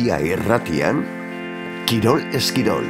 Iria irratian, Kirol Eskirol.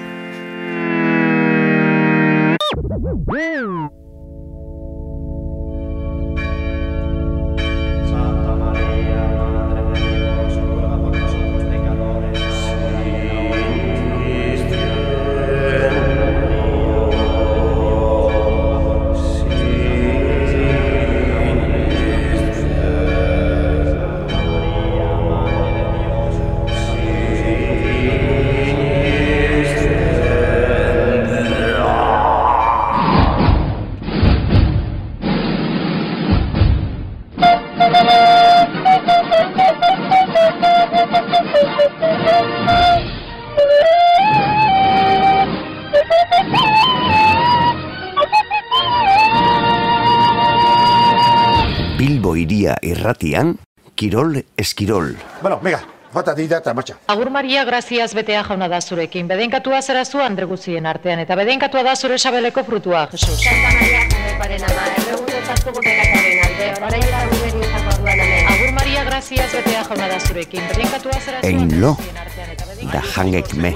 Bilbo Iria irratian, Kirol Eskirol. Bueno, venga, jota dira eta marcha. Agur Maria, graziaz betea jauna da zurekin. Bedenkatua zera zu Andre guztien artean, eta bedenkatua da zure sabeleko frutua, Jesus. Santa Maria, paren ama, erregutezazko gurtekataren alde, orain eta guberi izako orduan hemen. Agur Maria, graziaz betea jauna da zurekin. Bedenkatua zera zu Ein lo, guztien artean, eta da jangek me.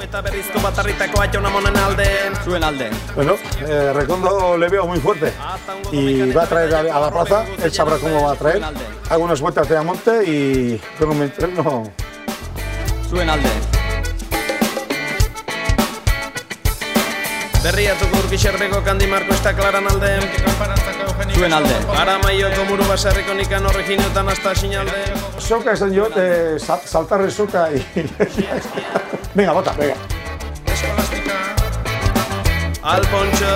Bueno, Recondo le veo muy fuerte y va a traer a la plaza, él sabrá cómo va a traer. Hago unas vueltas de Amonte y tengo mi entreno. Zuen alde. Berriatuko urkixerbeko kandimarko ez da klaran alde. Zuen alde. Ara maioko muru basarriko nikan horreginotan hasta sinalde. Soca esan jo, saltar soca y... Venga, bota, venga. Eskolástica. Alpontxo.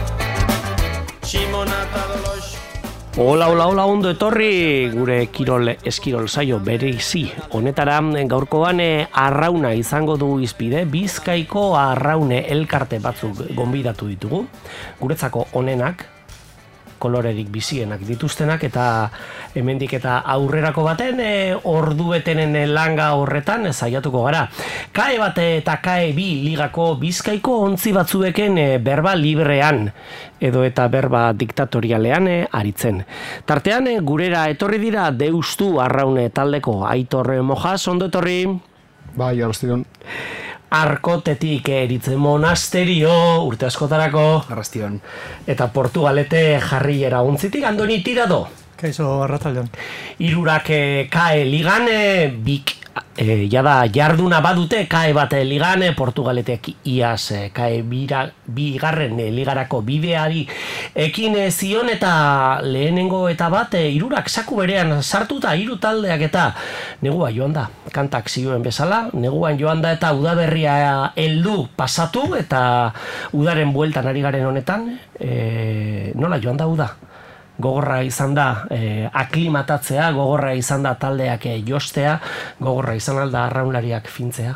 Simonata Dolos. Hola, ondo etorri gure Kirol Eskirol saio berezi. Honetara gaurkoan arrauna izango du izpide, Bizkaiko arraune elkarte batzuk gonbidatu ditugu. Guretzako onenak, kolorerik bizienak dituztenak eta hemendik eta aurrerako baten ordubetenen langa horretan saiatuko gara. KAE bate eta KAE bi ligako Bizkaiko ontzi batzueken berba librean edo eta berba diktatorialean aritzen. Tartean gurera etorri dira Deustu arraune taldeko Aitor Mojas, ondo etorri. Bai, arrastion. Arkotetik eritzen monasterio urte askotarako. Arrastion. Eta Portugalete jarriera ontzitik Andoni Tirado. Kaixo, arratsaldean. Hirurak KAE ligan bik jada jarduna badute KAE bat ligan, Portugaletek iaz KAE bigarren ligarako bideari ekin zion eta lehenengo eta bat hirurak saku berean sartuta hiru taldeak eta negua joan da. Kantak zioen bezala, neguan joan da eta udaberria heldu pasatu eta udaren bueltan ari garen honetan, nola joan da uda? Gogorra izan da aklimatatzea, gogorra izan da taldeak jostea, gogorra izan alda arraunlariak fintzea.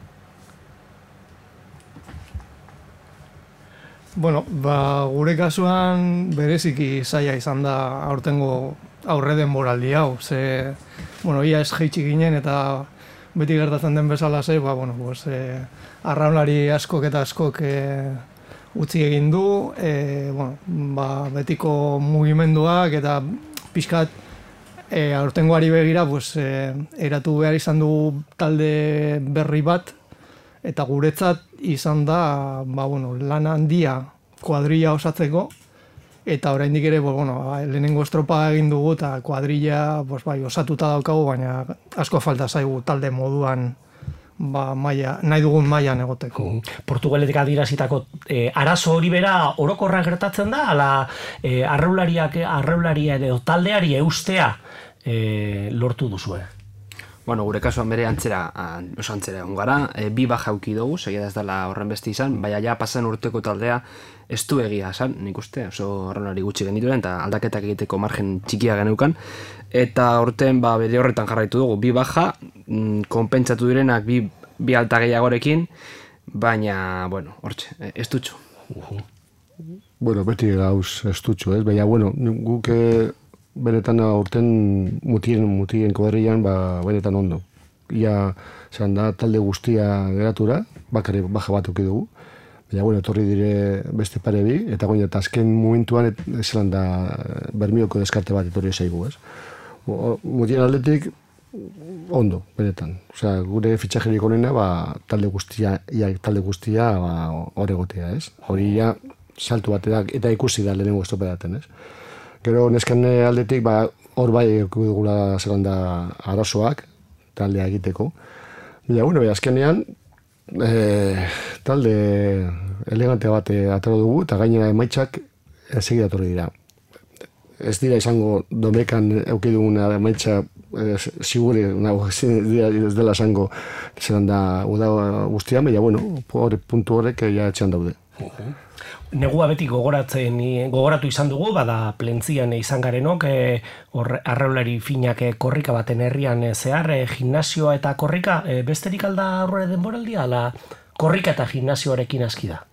Bueno, gure kasuan bereziki zaila izan da aurtengo aurre denboraldi hau. Ze, ia ez jaitsi ginen eta beti gertatzen den bezala ze, arraunlari askok eta askok utzi egin du, betiko mugimenduak eta pixkat aurtengoari begira eratu behar izan du talde berri bat eta guretzat izan da lan handia kuadrilla osatzeko eta oraindik ere lehenengo estropa egin dugu eta kuadrilla osatuta daukagu, baina asko falta zaigu talde moduan nahi dugun mailan egoteko. Portugaletik adirazitako arazo hori bera orokorra gertatzen da, ala arraularia edo taldeari eustea lortu duzue? Gure kasuan bere antzera egon gara, bi baja auki dugu, segia da ez dela horren beste izan, baina ja pasan urteko taldea ez du egia esan, nik uste, oso arraunari gutxi genituen, eta aldaketak egiteko margen txikia geneukan, eta horten bere horretan jarraitu dugu, bi baja, konpentsatu direnak bi alta gehiagorekin, baina, hortxe, ez dutxu. Beti gauz ez dutxu, ez? Baina, guk benetan aurten mutien kuadrillan, benetan ondo. Ia, zan da, talde guztia geratura, bakare baja bat auki dugu. Baina, etorri dire beste pare bi, eta eta azken momentuan zelan da Bermioko deskarte bat etorri zaigu, ez? Mutien aldetik, ondo, benetan. Osea, gure fitxajerik onena, talde guztia hor egotea, ez? Hori ja, saltu bat eta ikusi da lehenengo estopedaten, ez? Gero, nesken aldetik, hor bai dugula zelanda arazoak, taldea egiteko. Baina, azkenean, talde elegantea bat atero dugu, eta gainera emaitzak segidatorri dira. Ez dira izango domekan eukidugun emaitza sigure, ez dela izango zelanda uda guztian, baina, puntu horrek ja etxean daude. Negua beti gogoratu izan dugu, bada plentzian izan garenok, arraulari finak korrika baten herrian zehar, gimnasioa eta korrika, besterik alda aurre denboraldia, ala korrika eta gimnasioarekin aski da?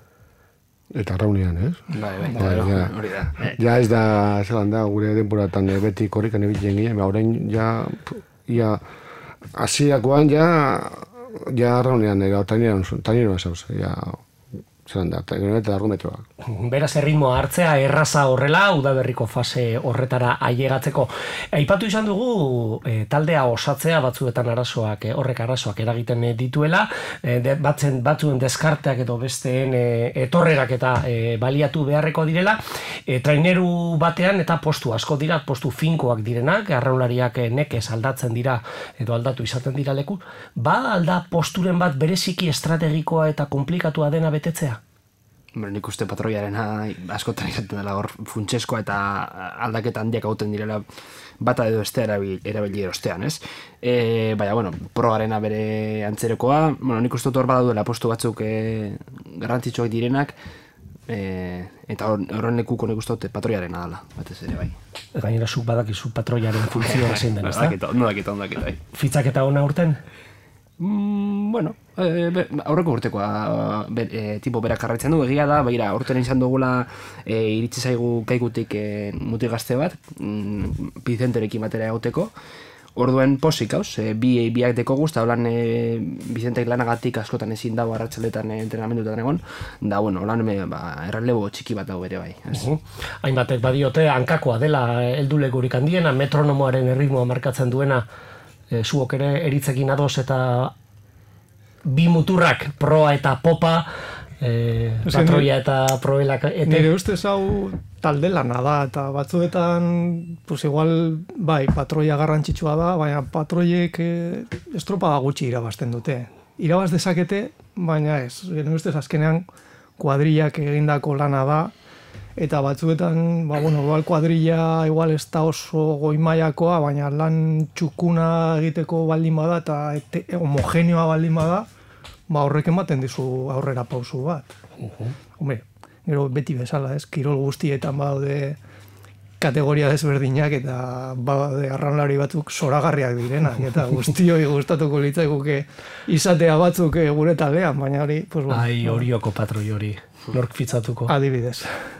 Eta arraunean, ez? Hori da. Ja ez da, zelan da, gure denboratan beti korrikan ebitzen ginen, orain ja, hasiakoan ja arraunean, taineroan zauz, ja, zelan da, taineroan eta argometroak. Beraz, erritmoa hartzea, erraza horrela, udaberriko fase horretara ailegatzeko. Aipatu izan dugu, taldea osatzea batzuetan horrek arazoak eragiten dituela, batzuen deskarteak edo besteen etorrerak eta baliatu beharreko direla, traineru batean eta postu asko dira, postu finkoak direnak, arraulariak nekez aldatzen dira edo aldatu izaten dira leku, alda posturen bat bereziki estrategikoa eta komplikatua dena betetzea? Nik uste patroiaren askotan izaten dela hor funtseskoa eta aldaketa handiak hauten direla bata edo estea erabili erostean, ez? Baina, progarena bere antzerekoa, nik uste hor badaduela postu batzuk garrantzitsuak direnak, eta horren lekuko nik uste patroiarena dela, batez ere bai. Gainera zuk badakizu patroiaren funtzioa zein den, ez da? Ondo dakit, bai. Fitzaketa ona urten? Aurreko urtekoa tipo berak jarraitzen du, egia da, urten izan dugula iritsi zaigu kaikutik mutil gazte bat, Bicenterekin batera egoteko, orduen posik hauz, biak deko guzta, holan Bicentek lanagatik askotan ezin dago arratsaletan entrenamenduetan egon, da, holan errelebo txiki bat dago bere bai. Hainbatek badiote, hankakoa dela heldulekurik handiena, metronomoaren erritmoa markatzen duena, zuok ere eritzekin ados eta bi muturrak, proa eta popa, patroia eta proelak. Nire ustez hau talde lana da, eta batzuetan, igual, patroia garrantzitsua da, baina patroiek estropada gutxi irabazten dute. Irabaz dezakete, baina ez. Nire ustez azkenean kuadrillak egindako lana da, eta batzuetan, kuadrilla igual ez da oso goimaiakoa, baina lan txukuna egiteko baldin bada eta homogeneoa baldin bada, horrek ematen dizu aurrera pausu bat. Gero beti bezala, ez? Kirol guztietan badaude kategoria desberdinak eta badaude arraunlari batzuk zoragarriak direnak, eta guztioi gustatuko litzaiguke izatea batzuk gure taldean, baina hori... Horioko patroi hori, nork fitzatuko. Adibidez.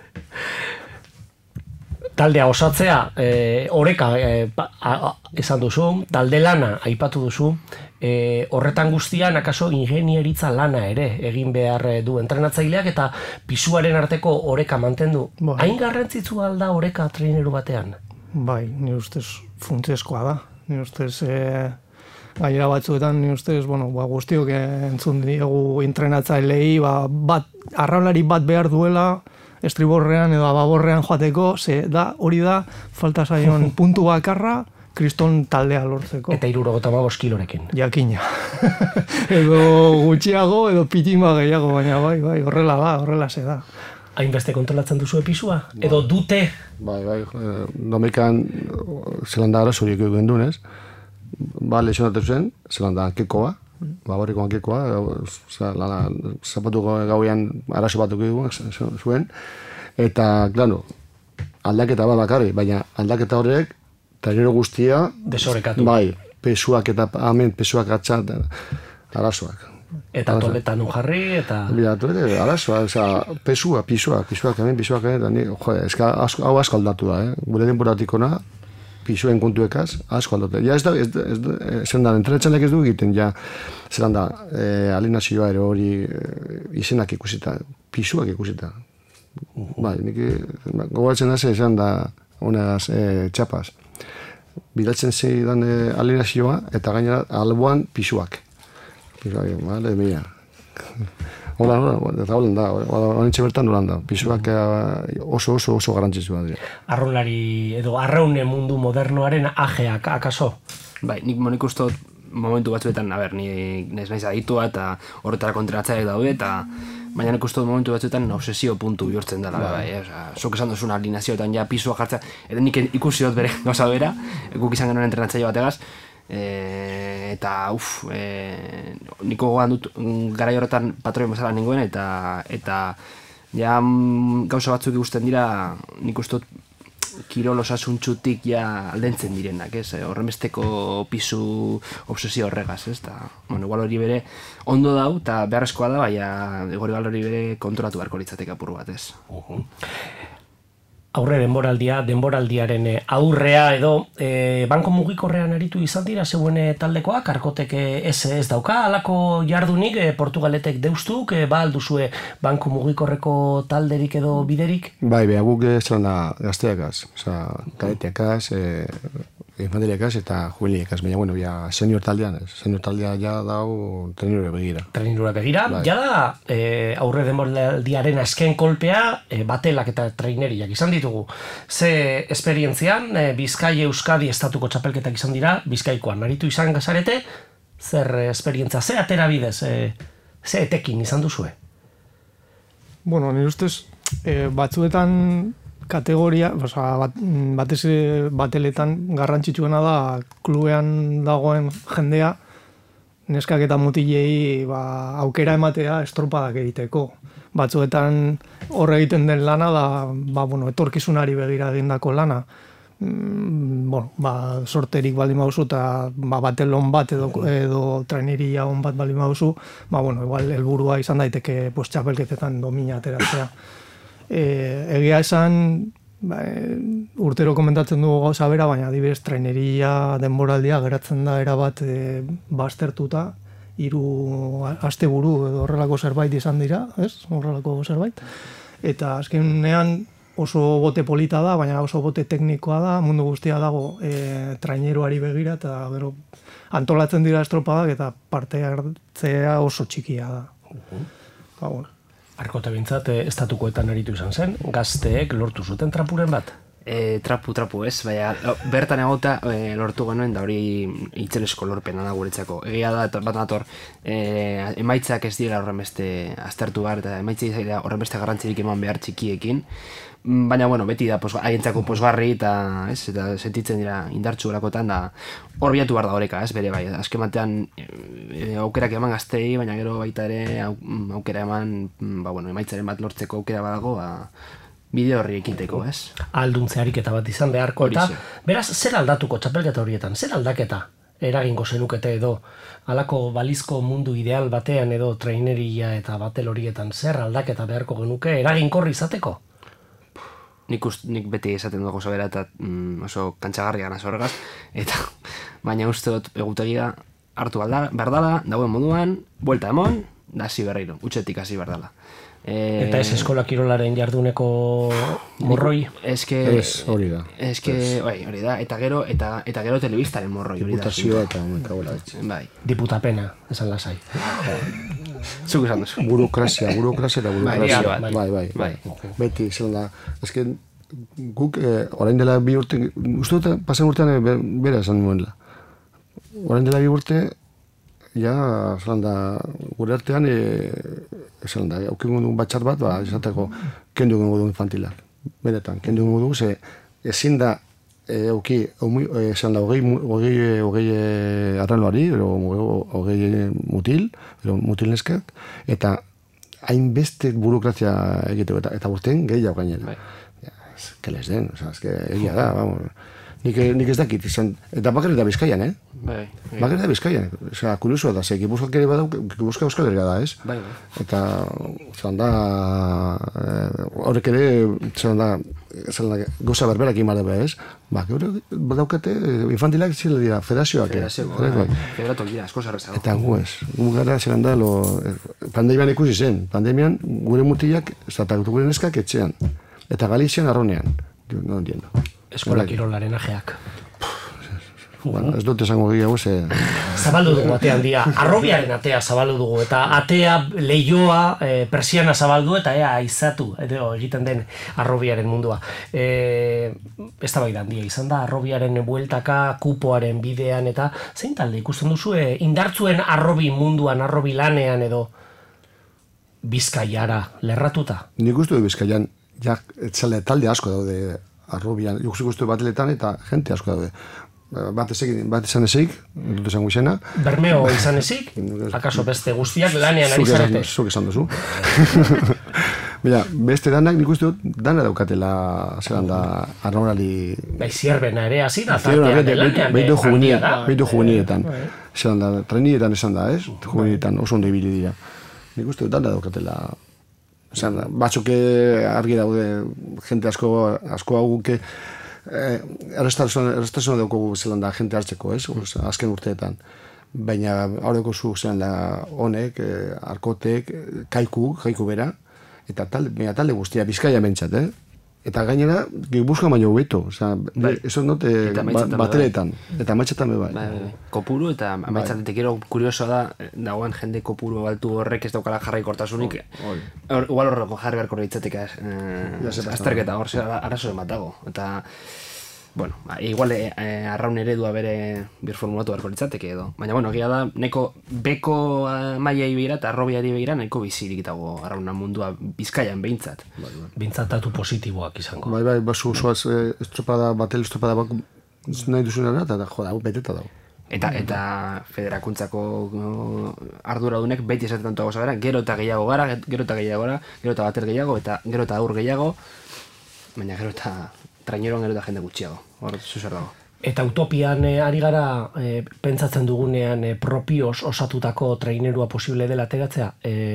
Taldea osatzea, oreka esan duzu, talde lana aipatu duzu, horretan guztian akaso ingenieritza lana ere egin behar du entrenatzaileak eta pisuaren arteko oreka mantendu. Hain garrantzitsua alda oreka traineru batean? Bai, nire ustez funtsezkoa da. Nire ustez gainera batzuetan, nire ustez, guztiok entzun diegu entrenatzailei, arraunlari bat behar duela, estriborrean edo ababorrean joateko, hori da falta zaion puntu bakarra kriston taldea lortzeko. Eta 75 kilorekin. Jakina. Edo gutxiago, edo pitima gehiago, baina horrela da, horrela ze da. Hainbeste kontrolatzen duzu episua? Edo dute? Domekan zelanda arazorik egin dunez, lesionatu zen, zelanda hankekoa, horreko hankekoa, zapatu gauean arazo batuk egin zuen, eta, klaro, aldaketa bat bakarri, baina aldaketa horrek, trainero guztia... Desorekatu. Pesuak eta pesuak atzat arazoak. Eta toletan jarri, eta... Arazoak, pisuak hemen, hau asko aldatu da, gure denboratik ona, pisuen kontuekaz, asko aldatu. Ja ez da, entrenatzenek ez du egiten, ja, zelan da, alienazioa ere hori izenak ikusita, pisuak ikusita. Nik gogoratzen da izan da, honegaz, txapaz. bidaltzen zidan alineazioa, eta gainera alboan pisuak. Madre mia. Hola, eta holen da, honetxe bertan holan da. Pisuak oso garrantzitsua dira. Arraunlari edo arraune mundu modernoaren ajeak, akaso? Bai, nik uste momentu batzuetan, ni naiz aditua eta horretara kontratzaileak daude, eta baina nik uste momentu batzuetan obsesio puntu bihurtzen dela. Bai, zuk esan duzun alineazioetan ja pisua jartzea, eta nik ikusi dut bere gauza bera, guk izan genuen entrenatzaile bategaz, eta niko gogoan dut garai horretan patroien bezala nengoen, eta ja gauza batzuk ikusten dira, nik uste dut kirol osasuntxutik ja aldentzen direnak, ez? Horrenbesteko pisu obsesio horregaz, ez? Igual hori bere ondo dau, eta beharrezkoa da, baina igual hori bere kontrolatu beharko litzateke apur bat, ez? Aurre denboraldiaren aurrea edo banko mugikorrean aritu izan dira zeuen taldekoak, Arkotek ez dauka, alako jardunik Portugaletek deustuk, ba alduzue banko mugikorreko talderik edo biderik? Bai, guk zelan da gazteakaz, kadeteakaz, infanteriakaz eta juveniliakaz, baina, senior taldean, senior taldea ja dau trenirura begira. Trenirura begira, ja da aurre denboraldiaren azken kolpea batelak eta traineriak izan ditugu. Ze esperientzian, Bizkai Euskadi estatuko txapelketak izan dira, Bizkaikoan aritu izan gazarete, zer esperientzia, ze atera bidez, ze etekin izan duzue? Bueno, nire ustez, batzuetan kategoria, batez bateletan garrantzitsuena da klubean dagoen jendea, neskak eta mutilei aukera ematea estropadak egiteko. Batzuetan horre egiten den lana da, etorkizunari begira egindako lana. Sorterik baldin bauzu eta batelon bat edo traineria on bat baldin bauzu, igual helburua izan daiteke txapelketetan domina ateratzea. Egia esan, urtero komentatzen dugu gauza bera, baina adibidez traineria denboraldia geratzen da erabat baztertuta, 3 asteburu edo horrelako zerbait izan dira, ez? Horrelako zerbait. Eta azkenean oso bote polita da, baina oso bote teknikoa da, mundu guztia dago traineroari begira, eta gero antolatzen dira estropadak eta parte hartzea oso txikia da. Arkote bintzat, estatukoetan aritu izan zen, gazteek lortu zuten trapuren bat? Trapu ez, baina bertan egota lortu genuen, da hori itzelesko lorpena da guretzako. Egia da, bat nator, emaitzak ez dira horrenbeste aztertu behar, eta emaitzak dira horrenbeste garrantzirik eman behar txikiekin, baina, beti da haientzako posgarri eta sentitzen dira indartsu gerakotan, da hor bilatu behar da horeka, ez bere bai, azken batean aukerak eman gaztei, baina gero baita ere aukera eman, emaitzaren bat lortzeko aukera badago, bide horri ekiteko, ez? Alduntzearik eta bat izan beharko, eta beraz, zer aldatuko txapelketa horietan, zer aldaketa eragingo zenukete edo halako balizko mundu ideal batean edo traineria eta batel horietan zer aldaketa beharko genuke eraginkorri izateko? Nik beti esaten dugu zabera eta oso kantxagarria gana zorregaz, eta baina uste dut egutegia hartu behar dala, dagoen moduan, buelta emon, da hasi berriro, utxetik hasi behar dala. Eta ez eskola kirolaren jarduneko morroi? Hori da. Hori da, eta gero telebistaren morroi. Diputazioa eta momentagoela. Diputapena, esan lasai. Zuk esan duzu. Burokrazia eta burokrazia. Bai. Beti, zelan da. Ezken, guk, orain dela 2 urte, uste dut, pasen urtean bera esan nuenla. Orain dela 2 urte, ja, zelan da, gure artean, zelan da, aukengo dugun batxat bat, esateko, kendu gengo dugun infantilak. Benetan, kendu gengo dugun, ze ezin da, zelan da, 20 arranoari, hogei mutil neskak, eta hainbeste burokrazia egiteko, eta urtean gehiago gainera. Keles den, egia da, vamos. Nik ez dakit izan, eta bakarrik da Bizkaian, Bakarrik da Bizkaian, kuriosoa da, Gipuzkoak ere badau, Gipuzkoa Euskal Herria da, ez? Eta, zelan da, horrek ere, zelan da, goza berberak imar dabe, ez? Badaukate, infantilak zile dira, federazioak. Federatuak dira, asko zerrezago. Eta gu ez, gu gara, zelan da, pandemian ikusi zen, pandemian gure mutilak, zatakutu gure neskak etxean, eta Galizian arronean, no entiendo. Eskola kirolaren ajeak. Bueno, ez dut esango gehiago, ze... Zabaldu dugu atea handia, arrobiaren atea zabaldu dugu, eta atea leioa persiana zabaldu eta aizatu, edo egiten den arrobiaren mundua. Ez da bai da handia izan da, arrobiaren bueltaka, kupoaren bidean, eta zein talde ikusten duzu, indartzuen arrobi munduan, arrobi lanean edo Bizkaiara lerratuta? Nik uste du Bizkaian, talde asko daude arrobian, ikustu bateletan eta jente asko daude. Bat izan ezik, dut esango izena. Bermeo izan ezik? Akaso beste guztiak lanean ari zarete? Zuk esan duzu. Bila, beste danak nik uste dut dana daukatela zelan da arraunari... Bai, zierbena ere hasi da, tartean delanean. Beitu juveniletan. Zelan da, trainietan esan da, ez? Juveniletan oso ondo ibili dira. Nik uste dut dana daukatela... Batzuk argi daude, jente asko hauke, errestazioa daukogu zelan da jente hartzeko, ez? Azken urteetan. Baina haureko zu zelan da honek, arkotek, kaiku bera, eta talde guztia, Bizkaia bentsat, Eta gainera, Gipuzkoa baino beto, eso note bateletan, eta maitxetan bai. Kopuru eta maitxatetik gero kuriosoa da, dagoen jende kopuru altu horrek ez daukala jarrai kortasunik, igual horreko jarri beharko ditzatik azterketa hor, arazo bat dago. Eta, bueno, igual arraun eredua bere birformulatu beharko ditzateke edo. Baina, bueno, egia da, neko beko mailai begira eta arrobiari begira nahiko bizirik dago arrauna mundua Bizkaian behintzat. Behintzat datu positiboak izango. Bai, basu zoaz batel estropada bak nahi duzunera, eta joda, beteta dago. Eta federakuntzako arduradunek beti esaten tanto gauza bera, gero eta gehiago gara, gero eta bater gehiago, eta gero eta aur gehiago, baina gero eta traineroan gero eta jende gutxiago, hor zuzer dago. Eta utopian ari gara pentsatzen dugunean propioz osatutako trainerua posible dela ateratzea,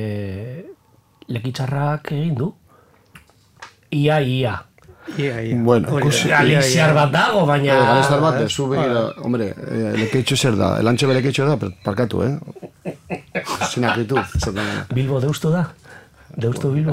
Lekitzarrak egin du? Ia. Bueno, Galiziar bat dago, baina... Galiziar bat, zu begira, hombre, leketxo zer da, elantxe beleketxo da, parkatu, Zinakitu. Bilbo deustu da? Deustu Bilbo?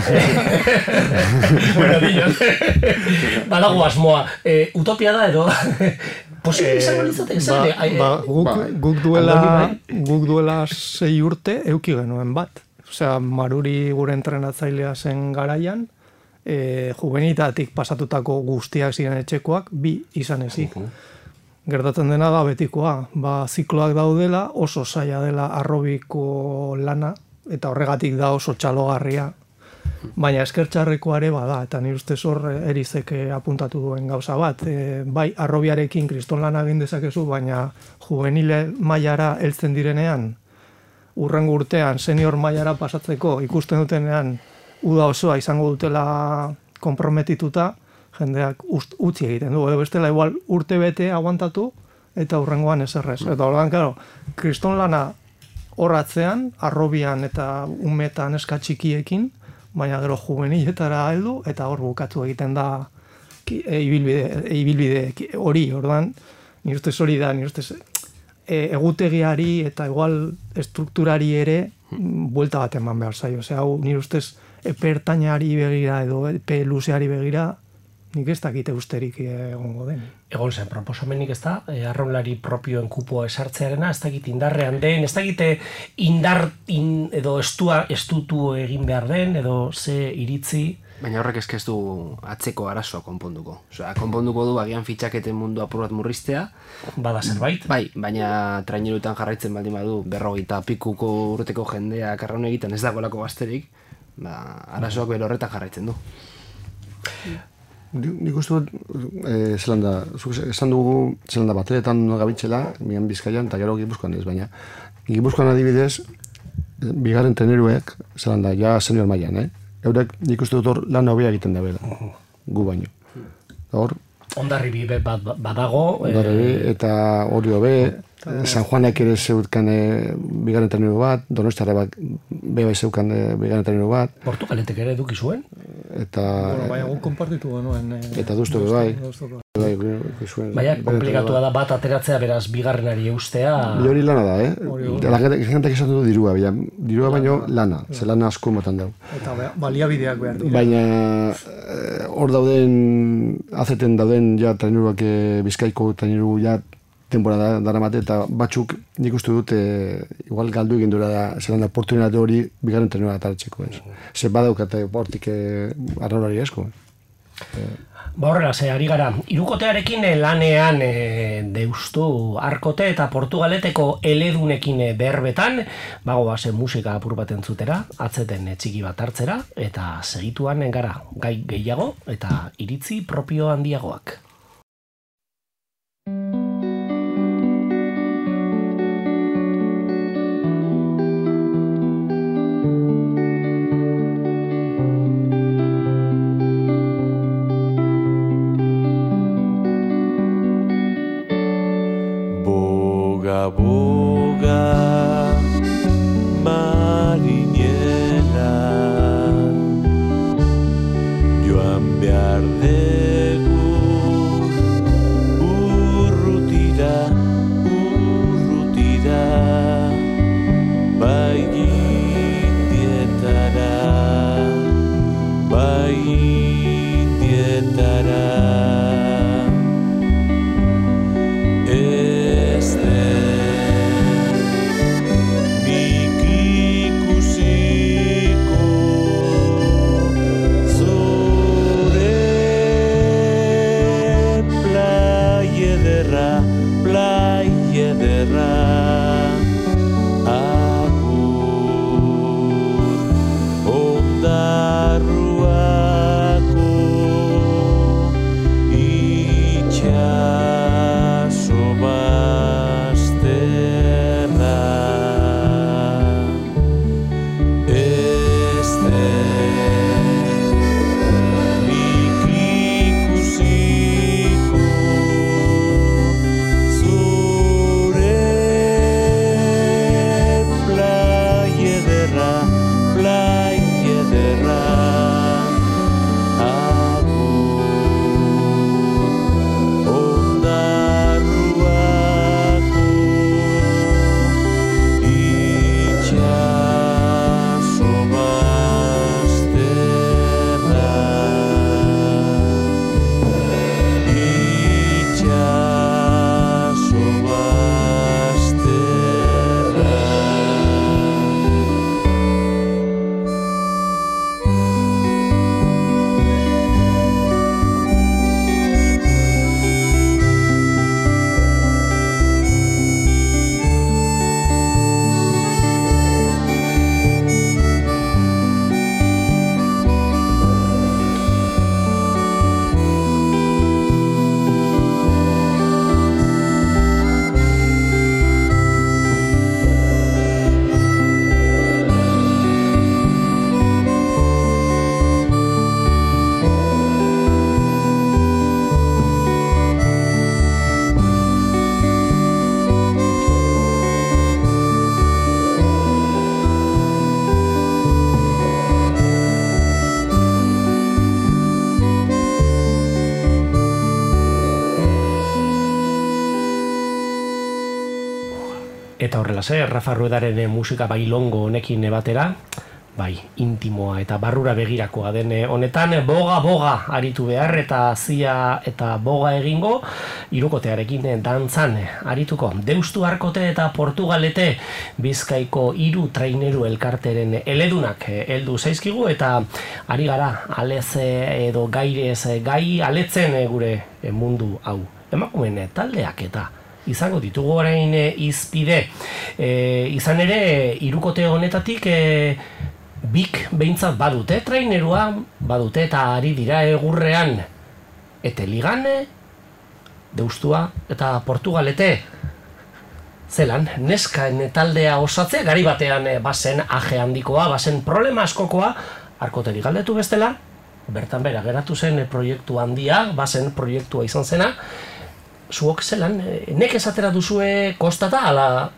Bueno, dillos. Badago asmoa. Utopia da edo? Posible izango litzate? Guk duela 6 urte euki genuen bat. Osea, Maruri gure entrenatzailea zen garaian, juvenitatik pasatutako guztiak ziren etxekoak, 2 izan ezik. Gertatzen dena da betikoa, zikloak daudela, oso zaila dela arrobiko lana, eta horregatik da oso txalogarria. Baina eskertxarrekoa ere bada, eta nire ustez hor Erizek apuntatu duen gauza bat. Bai, arrobiarekin kriston lana egin dezakezu, baina juvenile mailara heltzen direnean, urrengo urtean senior mailara pasatzeko ikusten dutenean uda osoa izango dutela konprometituta, jendeak utzi egiten du. Edo bestela igual urte bete aguantatu eta urrengoan eserrez. Eta horregan, claro, kriston lana horratzean, arrobian eta umetan eskatxikiekin, baina gero juveniletara heldu eta hor bukatu egiten da ibilbide hori, orduan, nire ustez hori da, nire ustez egutegiari eta igual estrukturari ere buelta bat eman behar zaio. Osea, hau nire ustez epe ertainari begira edo epe luzeari begira, nik ez dakite usterik egongo den. Egon zen, proposamenik ez da, arraunlari propioen kupoa esartzearena, ez dakit indarrean den, ez dakite edo estutu egin behar den, edo ze iritzi. Baina horrek ez du atzeko arazoa konponduko. Osea, konponduko du agian fitxaketen mundu apur bat murriztea. Bada zerbait? Bai, baina trainerutan jarraitzen baldin badu, 40 pikuko urteko jendeak arraun egiten ez dagoelako gazterik, arazoak bere horretan jarraitzen du. Nik uste dut, zelan da, esan dugu, zelan da, bateletan gabitzela, mian Bizkaian, eta gero Gipuzkoan ez, baina Gipuzkoan adibidez, bigarren treneruek, zelan da, ja senior mailan, eurek nik uste dut hor lan hobea egiten da bela, gu baino. Hor? Ondarribi bat badago. Ondarribi, eta hori hobe, San Juanek ere zeutkan bigarren treneru bat, Donostiarra bat, bai zeukan bigarren treneru bat. Portugaletek ere eduki zuen? Eta... Bueno, bai, egun konpartitu genuen. Eta duztu bai. Baina, komplikatua da bat ateratzea, beraz, bigarrenari eustea... Hori lana da, Jentek esan du dirua, dirua baino lana, ze lana asko motan dau. Eta baliabideak behar dira. Baina, hor dauden, azeten dauden, ja, traineruak Bizkaiko traineru, ja, denbora daramate, eta batzuk nik uste dut igual galdu egin dura da, zelan da oportunitate hori bigarren tenora atartzeko, ez. Zer badaukate hortik arraurari asko. Ba horrela, ari gara, hirukotearekin lanean Deustu Arkote eta Portugaleteko eledunekin berbetan, bagoaz musika apur bat entzutera, atzeten txiki bat hartzera, eta segituan gara gai gehiago eta iritzi propio handiagoak. Boga, marinera, joan behar dugu, urrutira, bai indietara, Eta horrela Rafa Ruedaren musika bailongo honekin batera, bai, intimoa eta barrura begirakoa den honetan, boga aritu behar eta zia eta boga egingo, hirukotearekin dantzan arituko. Deustu Arkote eta Portugalete Bizkaiko 3 traineru elkarteren eledunak heldu zaizkigu, eta ari gara alez edo gairez gai aletzen gure mundu hau. Emakumeen taldeak eta izango ditugu orain izpide. Izan ere, hirukote honetatik bik behintzat badute trainerua, badute eta ari dira egurrean. Eta ligan, Deustua eta Portugalete. Zelan, neskaen taldea osatzea, gari batean bazen aje handikoa, bazen problema askokoa, Arkoteri galdetu bestela, bertan bera geratu zen proiektu handia, bazen proiektua izan zena. Zuok zelan, nek esatera duzue kostata, ala?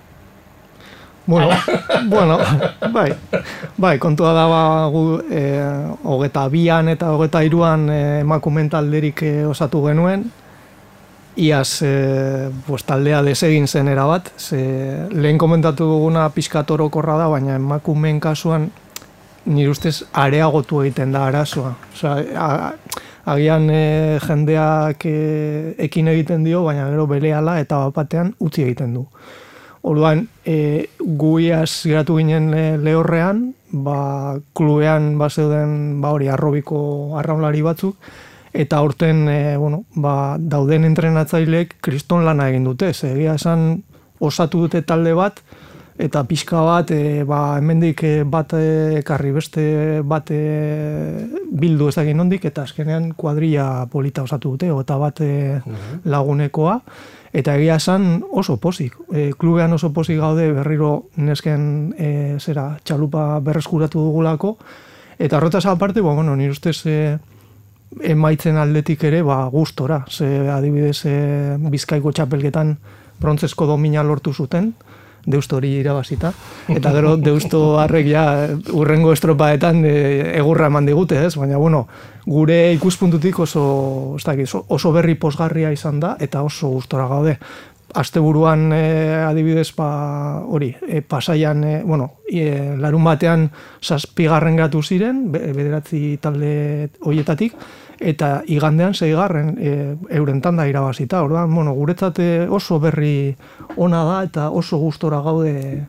Bueno, bai, kontua da gu 22an eta 23an emakumeen talderik osatu genuen. Iaz taldea desegin zen erabat, lehen komentatu duguna pixkat orokorra da, baina emakumeen kasuan nire ustez areagotu egiten da arazoa. agian jendeak ekin egiten dio, baina gero berehala eta batean utzi egiten du. Orduan, guiaz geratu ginen lehorrean, klubean zeuden hori arrobiko arraunlari batzuk, eta aurten dauden entrenatzaileek kriston lana egin dute. Egia esan osatu dute talde bat, eta pixka bat, hemendik bat ekarri beste bat bildu ez dakit nondik, eta azkenean kuadrilla polita osatu dute, eta bat lagunekoa, eta egia esan oso pozik. Klubean oso pozik gaude berriro nesken txalupa berreskuratu dugulako, eta horretaz aparte, nire ustez emaitzen aldetik ere gustora. Adibidez, Bizkaiko txapelketan brontzesko domina lortu zuten, Deusto hori irabazita, eta gero Deusto harrek urrengo estropaetan egurra eman digute, ez? Baina, gure ikuspuntutik oso berri posgarria izan da, eta oso gustora gaude. Asteburuan adibidez, Pasaian, larun batean 7. gatu ziren, 9 talde horietatik, eta igandean 6. euren tanda irabazita. Orduan, guretzat oso berri ona da eta oso gustora gaude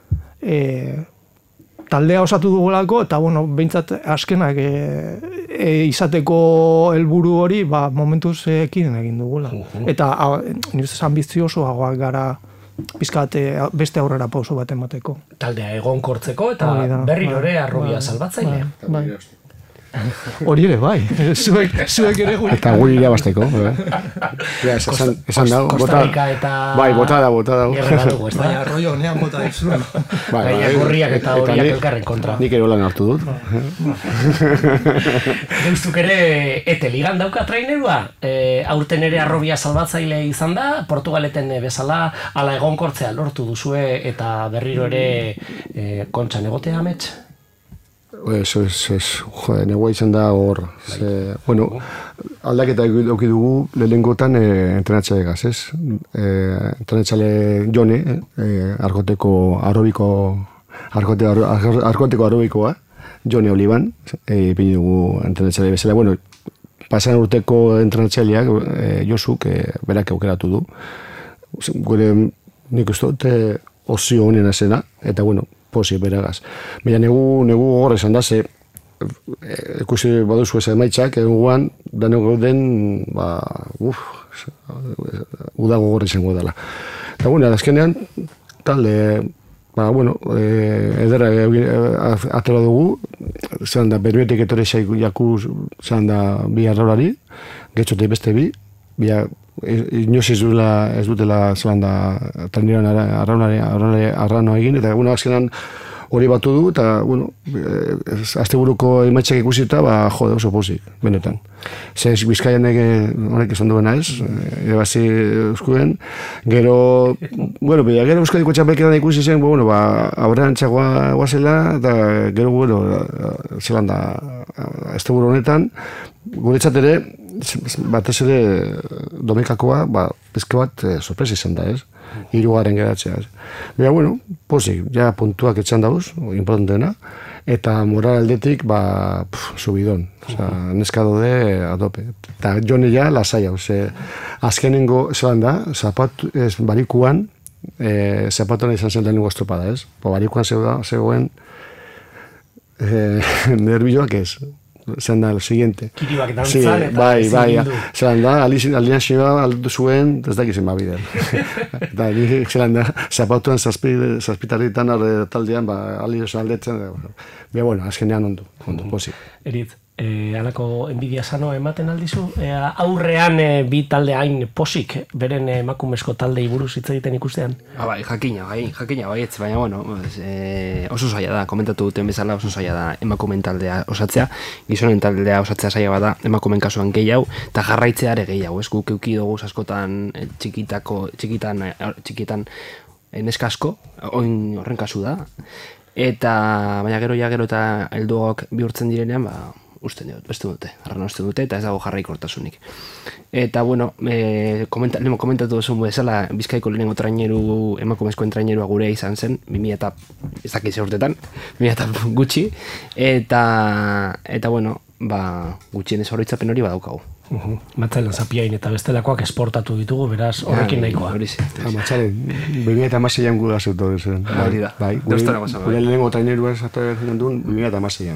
taldea osatu dugulako, eta behintzat azkenak izateko helburu hori momentuz ekiden egin dugula. Eta nire ambiziosoagoak gara pizkat beste aurrera pauso bat emateko. Taldea egonkortzeko eta berriro ere arrobia salbatzaile. Hori ere, bai. Zuek ere gure. Eta guri irabazteko. Esan dago. Costa Rica eta... Bai, bota da. Bai, arroio honean bota dizuen. Bai, gorriak eta horiak elkarren kontra. Nik ere holan hartu dut. Deustuk ere ete ligan dauka trainerua. Aurten ere arrobia salbatzaile izan da, Portugaleten bezala ala egonkortzea lortu duzue eta berriro ere kontxan egotea amets? Eso, negua izan da hor. Aldaketa eduki dugu lehengotan entrenatzalegaz, ez? Entrenatzaile Jone, arkoteko arrobikoa, Jone Oliban, ipini dugu entrenatzaile bezala. Pasan urteko entrenatzaileak, Josuk, berak aukeratu du. Gure nik uste dut ozio honena zena, eta posi beragaz. Baina negu horre esan da, ze ikusi baduzu ez emaitzak, eguan, dano gauden, udago gorri izango dela. Eta azkenean, talde, edera atera dugu, zelan da, bermetik etorri jaku zelan da bi arraulari, getxote beste bi, inoz ez dutela zelan da traineran arranoa egin, eta azkenan hori batu du, eta asteburuko emaitzak ikusita, oso pozik, benetan. Zez Bizkaian honek esan duena ez, ebazi euskuen, gero Euskadiko txapelketan ikusi zen, aurrean txagoa guazela, eta gero, zelan da, asteburu honetan, guretzat ere, batez ere domikakoa, pizke bat sorpresa izan da, ez? 3. geratzea, ez? Baina, pozik, puntuak etxan dauz, importanteena, eta moral aldetik, subidon. Neska dode adope. Eta jone lasai hau, azkenengo, zelan da, barikuan, zapatuan izan zen lehenengo estropada, ez? Barikuan zegoen nervioak ez. Zeran da, lo siguiente. Kiribak dantzan eta zeran da, alianzioa aldu zuen, ez da gizien bider. Eta zeran da, zapatuan zazpitarritan taldean, alianzioa aldetzen, azkenean ondo, posi. Erit, halako enbidia sano ematen aldizu, aurrean bi talde hain posik, beren emakumezko taldei buruz hitz egiten ikustean? Jakina baietz, baina oso zaila da, komentatu duten bezala oso zaila da emakumen taldea osatzea, gizonen taldea osatzea zaila bada emakumen kasuan gehiago, eta jarraitzea ere gehiago, ez guk euki dugu askotan txikitan neska asko, horren kasu da, eta baina gero eta helduak bihurtzen direnean, usten dute, eta ez dago jarraikortasunik. Eta, komentatu duzun bezala, Bizkaiko lehenengo traineru, emakumezkoen trainerua gure izan zen, 2000 ez dakiz urtetan, 2000 gutxi, eta gutxienez oroitzapen hori badaukagu. Matzalen Zapiain eta bestelakoak esportatu ditugu, beraz horrekin nahikoa. Matzalen, 2016an gura zeutu zen. Bai, gure lehenengo trainerua esataren duen 2016an.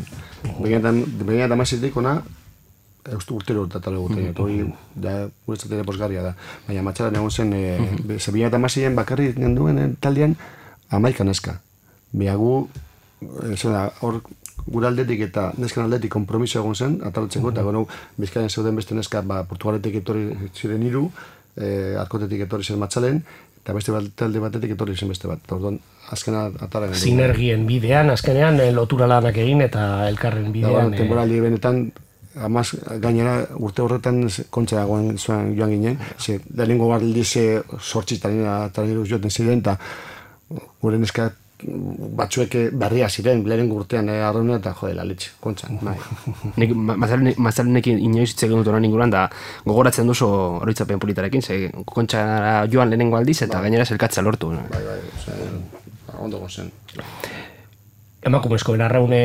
2016tik ona, urtero tatalo guten, hori guretzatera posgarria da. Baina Matzalen egon zen, 2016an bakarri genduen taldean 11 neska. Behagu, hor gure aldetik eta nesken aldetik kompromiso egon zen, atalatzeko, eta gero Bizkaian zeuden beste neska, Portugaletik etorri ziren 3, Arkotetik etorri zen Matzalen, eta beste talde batetik etorri zen beste bat. Orduan, azkena atara. Sinergien bidean, azkenean lotura lanak egin eta elkarren bidean. Temporaldi benetan, amaz gainera urte horretan kontxa dagoen joan ginen, lehenengo baldiz 8 traineruz joten ziren, eta gure neska batzuek berria ziren, lehenengo urtean arrauna eta jode, laletxe, kontxan. Nik Matzalenekin inoiz itzegin dut honan inguruan, da gogoratzen duzu oroitzapen politarekin, kontxara joan lehenengo aldiz eta gainera zelkatzea lortu. Bai, ondo zen. Emakumezkoen arraune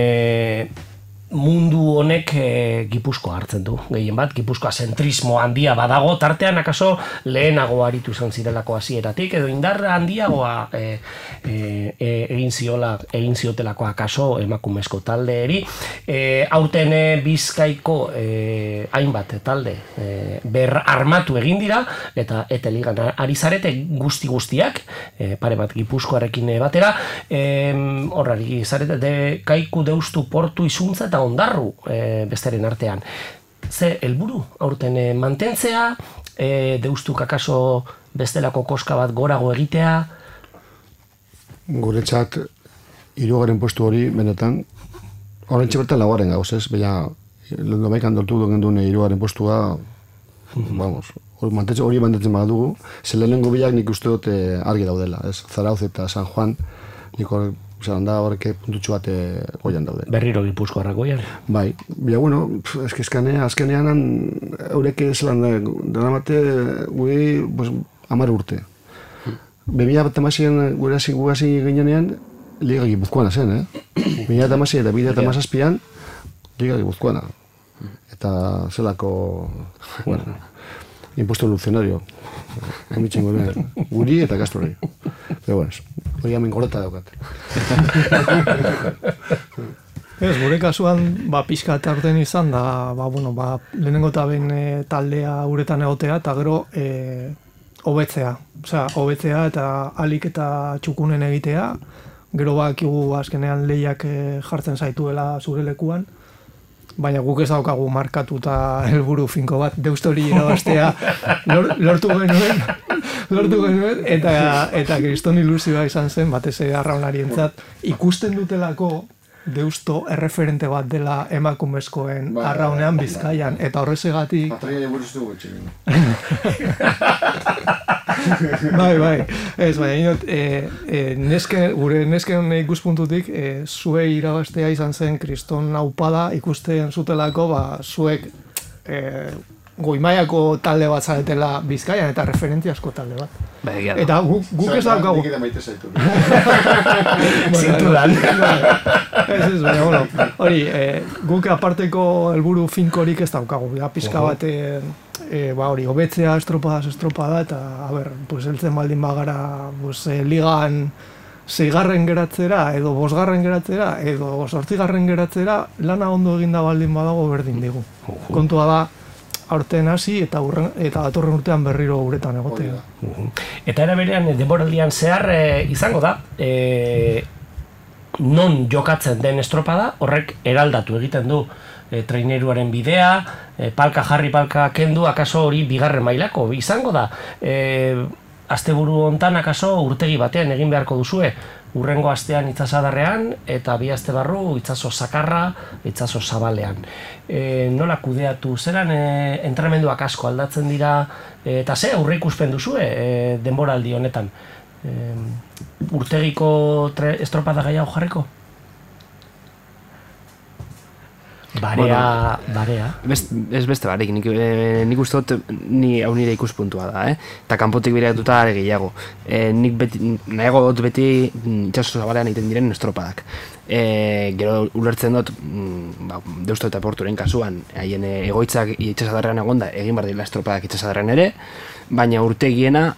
mundu honek Gipuzkoa hartzen du, gehien bat, Gipuzkoa zentrismo handia badago, tartean akaso lehenago aritu izan zirelako hasieratik, edo indar handiagoa egin ziotelako akaso emakumezko taldeeri. Aurten Bizkaiko hainbat talde armatu egin dira, eta ligan ari zarete guztiak, pare bat Gipuzkoarekin batera, horrari zarete, Kaiku, Deustu, Portu, Izuntza eta Ondarru besteren artean. Ze helburu aurten mantentzea, Deustuk akaso bestelako koska bat gorago egitea? Guretzat, 3. puestu hori, benetan, horrentxe bertan 4. gauz, ez? Baina, lomaikan dortu duen 3. postua, vamos, hori mantentzen badugu, ze lehenengo bilak nik uste dut argi daudela, ez? Zarauz eta San Juan, nik da horreke puntutxu bat goian daude. Berriro Gipuzkoarrak goian? Bai, bila, bueno, azkenean eureke zelan dara mate guri 10 urte. 2008an gugasi ginean Liga Gipuzkoana zen, 2008 eta 2008an Liga Gipuzkoana. Eta zelako, bueno, impuesto revolucionario. Guri eta Castorri. Pero bueno, hori hamen goreta daukat. Gure kasuan, pixka eta aurten izan da, lehenengo eta ben taldea uretan egotea, eta gero hobetzea. Hobetzea eta alik eta txukunen egitea, gero bakigu azkenean lehiak jartzen zaituela zure lekuan, baina guk ez daukagu markatuta helburu finko bat, Deustori irabaztea lortu genuen, eta kriston ilusioa izan zen, batez arraunarientzat, ikusten dutelako Deusto erreferente bat dela emakumezkoen arraunean Bizkaian, eta horrezegatik... Patraia buruztu gutxi. Bai. Ez, baina, gure nesken ikuspuntutik, zuei irabaztea izan zen kriston naupada ikusten zutelako, zuek goimaiako talde bat zaretela Bizkaian, eta referentziasko talde bat. Eta guk ez daukagu. Nik eta maite zaitu. Zintudan. Ez, baina, hori, guk aparteko helburu finkorik ez daukagu. Pizka bat, hori, hobetzea estropada, eta, heltzen baldin bagara, ligan 6. geratzera, edo 5. geratzera, edo 8. geratzera, lana ondo eginda baldin badago berdin digu. Kontua da, aurten hasi eta datorren urtean berriro uretan egotea. Eta era berean denboraldian zehar izango da, non jokatzen den estropada, horrek eraldatu egiten du traineruaren bidea, palka jarri, palka kendu, akaso hori 2. mailako izango da. Asteburu hontan akaso urtegi batean egin beharko duzue, urrengo astean itsasadarrean eta 2 aste barru itsaso sakarra, itsaso zabalean. Nola kudeatu zelan entrenamenduak asko aldatzen dira eta ze aurreikuspen duzue denboraldi honetan? Urtegiko estropada gehiago jarriko? Barea. Ez beste barik, nik uste dut hau nire ikuspuntua da, eta kanpotik biratuta are gehiago. Nik nahiago dut beti itxaso zabalean egiten diren estropadak. Gero ulertzen dut, Deusto eta Porturen kasuan, haien egoitzak itxasadarrean egonda, egin behar dira estropadak itxasadarrean ere, baina urtegiena,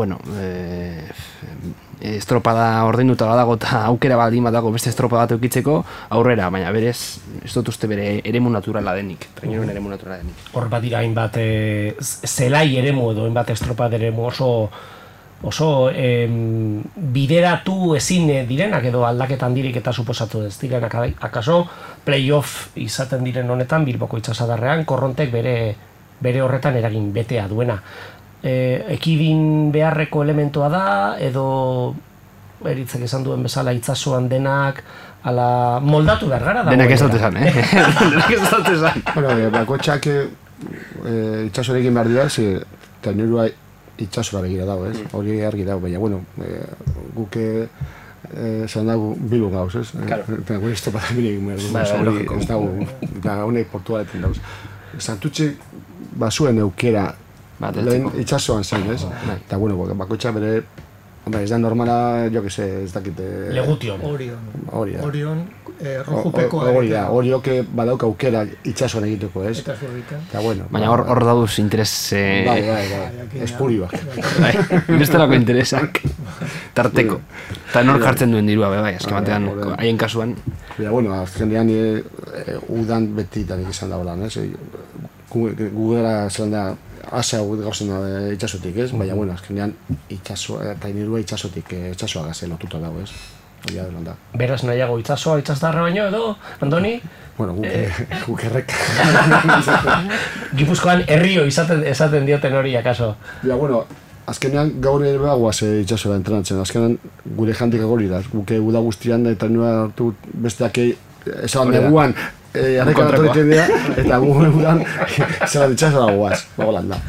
estropada ordainduta badago eta aukera baldin badago beste estropada bat eukitzeko aurrera, baina berez ez dut uste bere eremu naturala denik, traineroen eremu naturala denik. Hor bat dira hainbat zelai eremu edo hainbat estropada eremu oso bideratu ezin direnak edo aldaketan dirik eta suposatu ez direnak, akaso playoff izaten diren honetan Bilboko itxasadarrean korrontek bere horretan eragin betea duena. Ekidin beharreko elementua da, edo eritzek esan duen bezala itsasoan denak, ala moldatu behar gara da. Denak ez dut esan, Denak ez dut esan. Bakotxak itsasoan egin behar dira, trainerua itsasora begira dago, hori argi dago, baina, bueno, guke esan dago Bilbo gauz, ez? Eta gure estropada bile egin behar dugu, ez dago, eta honek portualetan dauz. Santutxe bazuen eukera lehen itxasoan zen, ez? Eta, bueno, bakoitza bere, ez da normala, jo que se, ez dakite... Legution. Orion, rojupeko egitea. Orioke badauk aukera itxasoan egiteko, ez? Eta, bueno... Baina hor dauz interes... Bai, espurioak. Bestelako interesak. Tarteko. Eta nor jartzen duen dirua, bai, azken batean, haien kasuan. Baina, bueno, azkenean udan beti itanik izan da holan, ez? Gugera zelan da, asa gauzen da itxasotik, ez? Baina, bueno, azkenean trainerua itxasoa gaze lotuta dago, ez? Hori adelan da. Beraz nahiago itxasoa itxasdarra baino edo, Andoni? Bueno, guk errek. Gipuzkoan herrio esaten dioten hori, akaso? Ja, bueno, azkenean gaur ere bagoaz itxasora entrenatzen. Azkenean gure jantik agori da. Guke uda guztian trainerua hartu besteak esan neguan arrekan atoriten dira, eta gugunean zelan itxasora goaz. Bagolan da.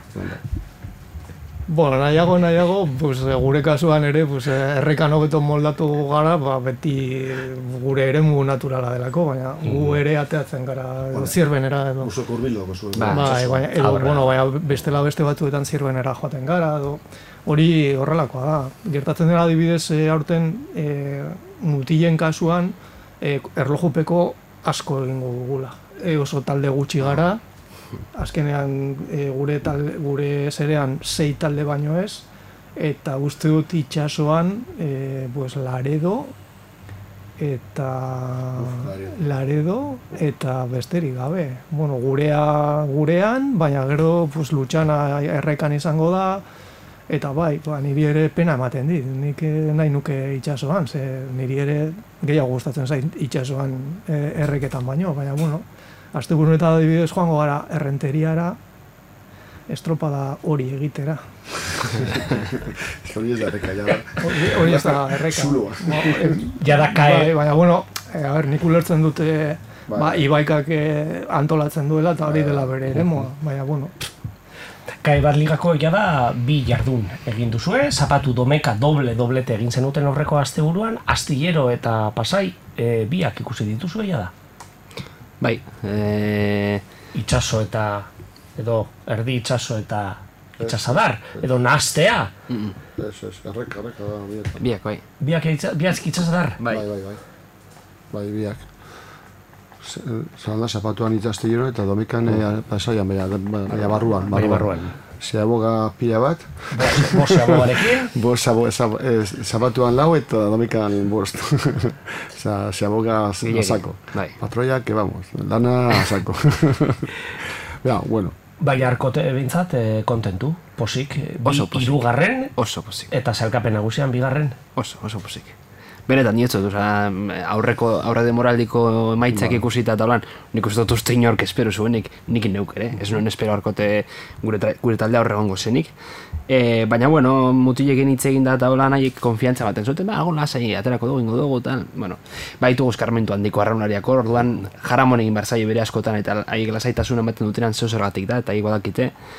Bueno, nahiago, gure kasuan ere, errekan hobeto moldatu gara, beti gure eremu naturala delako, baina gu ere ateatzen gara zirbenera edo. Oso kurbildo, baina bestela beste batzuetan zirbenera joaten gara, hori horrelakoa da. Gertatzen dela adibidez aurten mutilen kasuan erlojupeko asko egingo dugula. Oso talde gutxi gara, azkenean gure zerean 6 talde baino ez, eta uste dut itxasoan Laredo eta besterik gabe. Bueno, gurean, baina gero Lutxana errekan izango da, eta bai, niri ere pena ematen dit, nik nahi nuke itxasoan, niri ere gehiago gustatzen zait itxasoan erreketan baino, baina bueno, asteburu eta adibidez joango gara errenteriara, estropada hori egitera. Hori ez da erreka, jada. Hori ez da erreka. Zulua. Jada kae. Baina, bueno, nik ulertzen dute Ibaikak antolatzen duela eta hori dela bere eremoa, baina, bueno. Kae bat ligako jada 2 jardun egin duzue, zapatu domeka doblete egin zenuten horreko asteburuan, Astillero eta Pasai biak ikusi dituzue jada? Bai. Itxaso eta, edo erdi itxaso eta itxasadar, edo nahastea. Erreka, biak, bai. Biak itxasadar? Bai, biak. Zalanda zapatuan itxastillero eta domikan Pasaian, baina barruan. Zeaboga pila bat. Bos zeabogarekin? Zapatuan lau eta domikan 5. Zeaboga asako. Patroiak, que vamos, lana asako. Ja, bueno. Bai, arkote bintzat, kontentu, posik. Oso posik. 3. Oso posik. Eta sailkapen nagusian 2. Oso posik. Benetan nietzot, aurre demoraldiko emaitzak ikusita eta holan, nik uste dut uste inork espero zuenik, nik neuk ere, ez nuen espero arkote gure talde aurregongo zenik. Baina, bueno, mutilekin hitz egin da eta holan haiek konfiantza baten zuten, lasai, aterako dugu, tal. Bueno, baitu eskarmentu handiko arraunariako, orduan jaramon egin behar zaio bere askotan eta haiek lasaitasun ematen dutenan zeu zergatik da, eta haiek badakite.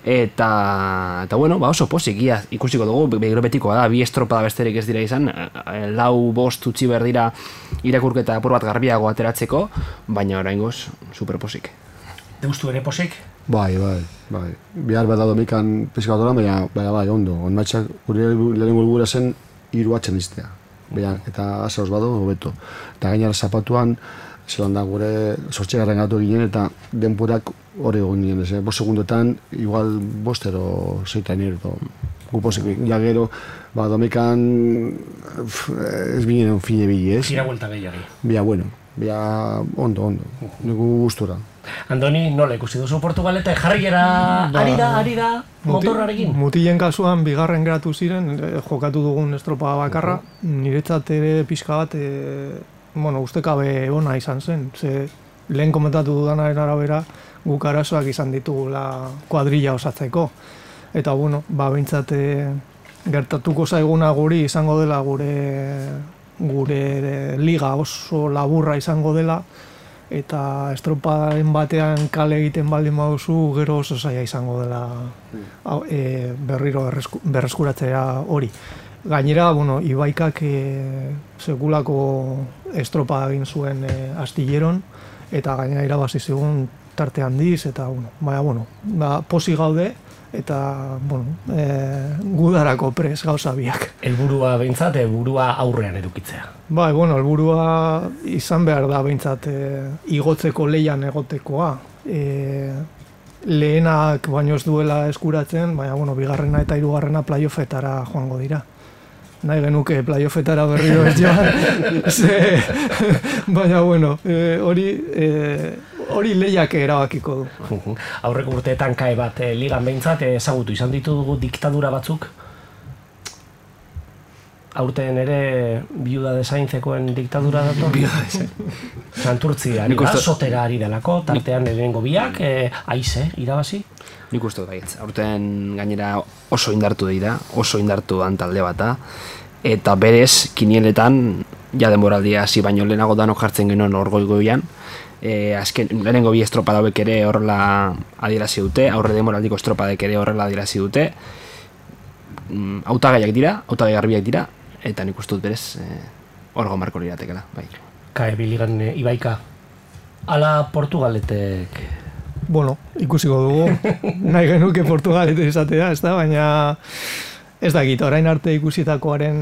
Eta bueno, oso pozik, ikusiko dugu, gero betikoa da, 2 estropada besterik ez dira izan, 4-5 utzi behar dira irakurketa apur bat garbiago ateratzeko, baina oraingoz superposik. Deustu ere posik? Bai. Bihar bat da domikan pizkatora, baina ondo. Onmatxak gure lehenengo helburua zen 3 atzen iztea. Eta azaroz badu, hobeto. Eta gainera zapatuan, zelan da gure 8. gatu ginen eta denporak hori egon ginen. 5 segundotan, igual 5 edo 6 edo guposik. Ja gero, domikan ez binen fine bile, ez? Gira vuelta gehiagi. Bia ondo. Nugu gustura. Andoni, nola ikusi duzu Portugaleta, jarriera ari da motorrarekin? Mutilen kasuan, bigarren geratu ziren, jokatu dugun estropada bakarra, niretzat ere pixka bat, ustekabe ona izan zen, ze lehen komentatu dudanaren arabera, guk arazoak izan ditugula kuadrilla osatzeko. Eta, behintzat gertatuko zaiguna guri izango dela gure liga oso laburra izango dela, eta estropadaren batean kale egiten baldin baduzu, gero oso zaila izango dela berriro berreskuratzea hori. Gainera, Ibaikak sekulako estropada egin zuen astilleron, eta gainera irabazi zigun tarte handiz, eta posi gaude, eta gudarako pres gauza biak. Helburua behintzat, helburua aurrean edukitzea. Bai, helburua izan behar da behintzat igotzeko leian egotekoa. Lehenak baino ez duela eskuratzen, baina bigarrena eta hirugarrena playoffetara joango dira. Nahi genuke playoffetara berriro ez joan, baina hori lehiak erabakiko du. Aurreko urteetan kae bat ligan behintzat ezagutu izan ditugu diktadura batzuk. Aurten ere biuda desaintzekoen diktadura dator. Santurtzi ari da, sotera ari delako, tartean lehenengo biak, aize, irabazi. Nik uste dut baietz, aurten gainera oso indartu dira, oso indartu dan talde bata, eta berez, kinieletan, ja denboraldia hasi baino lehenago danok jartzen genuen orgoigoian, azken lehenengo 2 estropada hauek ere horrela adierazi dute, aurre demoraldiko estropadek ere horrela adierazi dute, hautagaiak dira, hautagai garbiak dira, eta nik uste dut berez orgo marko liratekela, bai. Kae biligan Ibaika, ala Portugaletek? Ikusiko dugu, nahi genuke Portugaletek izatea, ez da, baina ez dakit, orain arte ikusita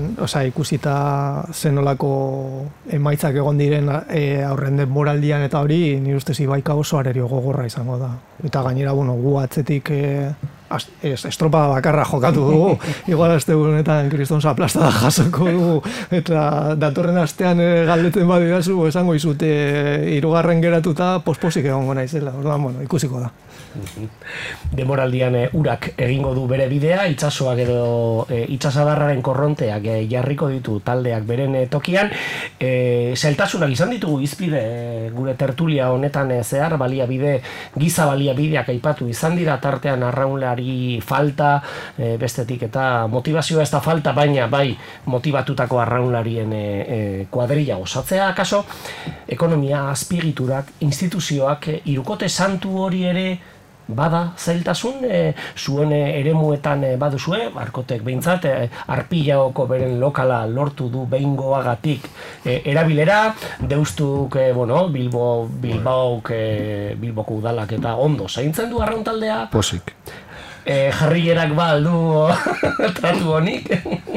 zenolako emaitzak egon diren aurren denboraldian eta hori, nire ustez Ibaika oso arerio gogorra izango da. Eta gainera, gu atzetik estropada bakarra jokatu dugu, igual aste honetan kriston zaplastada jasoko dugu, eta datorren astean galdetzen badidazu, esango izute 3. geratuta posposik egongo naizela, orduan, ikusiko da. Demoraldian urak egingo du bere bidea, itsasoak edo itsasadarraren korronteak jarriko ditu taldeak beren tokian. Zailtasunak izan ditugu izpide gure tertulia honetan zehar, giza baliabideak aipatu izan dira, tartean arraunlari falta, bestetik eta motivazioa ez da falta, baina bai motibatutako arraunlarien kuadrilla osatzea, akaso, ekonomia azpigiturak, instituzioak, hirukote santu hori ere bada zailtasun, zuen eremuetan baduzue, Arkotek behintzat, Arpillaoko beren lokala lortu du behingoagatik erabilera, Deustuk, Bilboko udalak eta ondo zaintzen du arraun taldea. Posik. Jarrierak aldu tratu honik?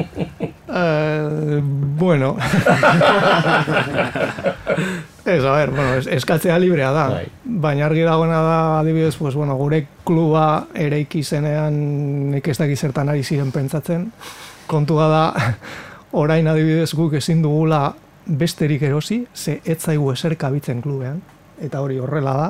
Ez, eskatzea librea da, baina argi dagoena da, adibidez, gure kluba eraiki zenean nik ez dakit zertan ari ziren pentsatzen. Kontua da, orain adibidez guk ezin dugula besterik erosi, ze ez zaigu ezer kabitzen klubean, eta hori horrela da.